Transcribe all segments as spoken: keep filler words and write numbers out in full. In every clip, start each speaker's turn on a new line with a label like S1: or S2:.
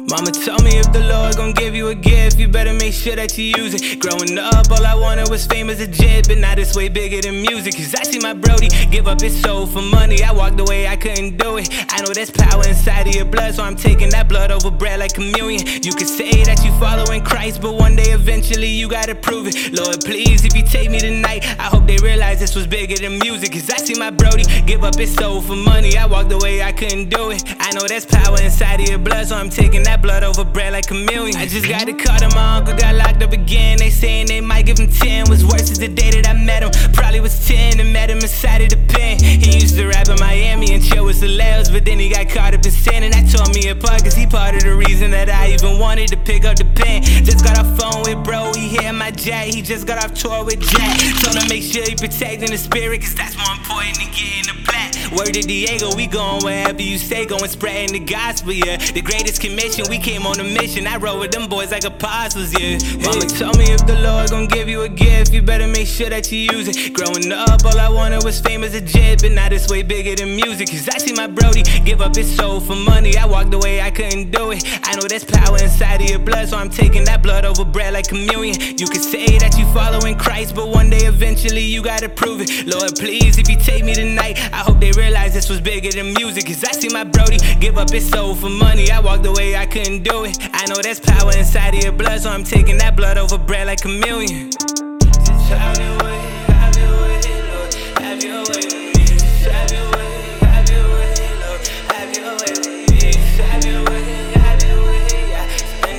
S1: Mama told me if the Lord gon' give you a gift, you better make sure that you use it. Growing up, all I wanted was fame as a jit, but now this way bigger than music. Cause I see my Brody give up his soul for money. I walked away, I couldn't do it. I know there's power inside of your blood, so I'm taking that blood over bread like communion. You could say that you following Christ, but one day eventually you gotta prove it. Lord, please, if you take me tonight, I hope they realize this was bigger than music. Cause I see my Brody give up his soul for money. I walked away, I couldn't do it. I know there's power inside of your blood, so I'm taking that blood over bread like a million. I just got a call that my uncle got locked up again. They saying they might give him ten. Was worse as the day that I met him. Probably was ten and met him inside of the pen. He used to rap in Miami and chill with Celebs, but then he got caught up in sin, and that tore me apart. Cause he part of the reason that I even wanted to pick up the pen. Just got off phone with bro, he hit my jack. He just got off tour with Jack. Told him make sure he protecting the spirit, cause that's more important than getting the plat. Word to Diego, we going wherever you say, going spreading the gospel, yeah. The greatest commission, we came on a mission. I rode with them boys like apostles, yeah. Mama told me if the Lord gon' give you a gift, you better make sure that you use it. Growing up, all I wanted was fame as a jit, but now this way bigger than music. Cause I see my Brody give up his soul for money. I walked away, I couldn't do it. I know there's power inside of your blood, so I'm taking that blood over bread like communion. You could say that you following Christ, but one day eventually you gotta prove it. Lord, please, if you take me tonight, I hope they realize this was bigger than music. Cause I see my Brody give up his soul for money. I walked away, I couldn't do it. I know there's power inside of your blood, so I'm taking that blood over bread like a million. Just have your way, have your way, Lord, have your way with me. Just have your way, have your way, Lord, have your way with me. Just have your way, have your way, I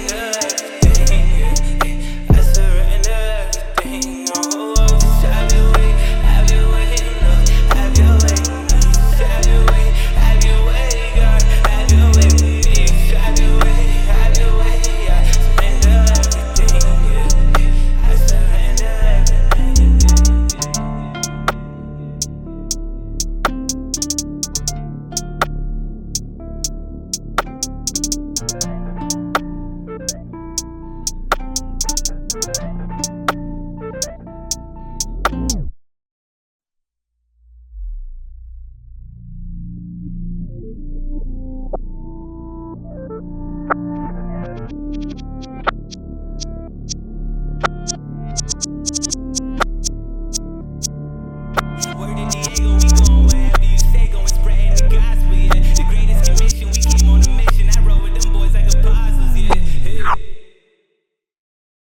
S1: surrender everything, I surrender everything. Oh, oh, just have your way, have your way, Lord, have your way with me. Just have your way, have your way, God, have your way with me. Just have your way, have your way, I surrender everything, I surrender everything.
S2: You